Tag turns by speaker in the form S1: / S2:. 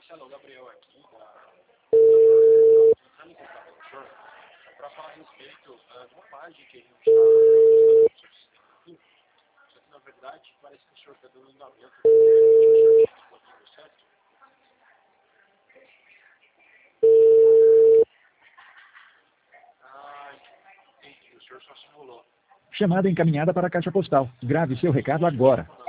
S1: Marcelo, o Gabriel aqui, entrando em contato com o senhor, para falar a respeito de uma página que a gente está só que, na verdade, parece que o senhor está dando andamento do que o senhor tinha disponível, certo? Ah, entendi. O senhor só simulou.
S2: Chamada encaminhada para a caixa postal. Grave seu recado agora.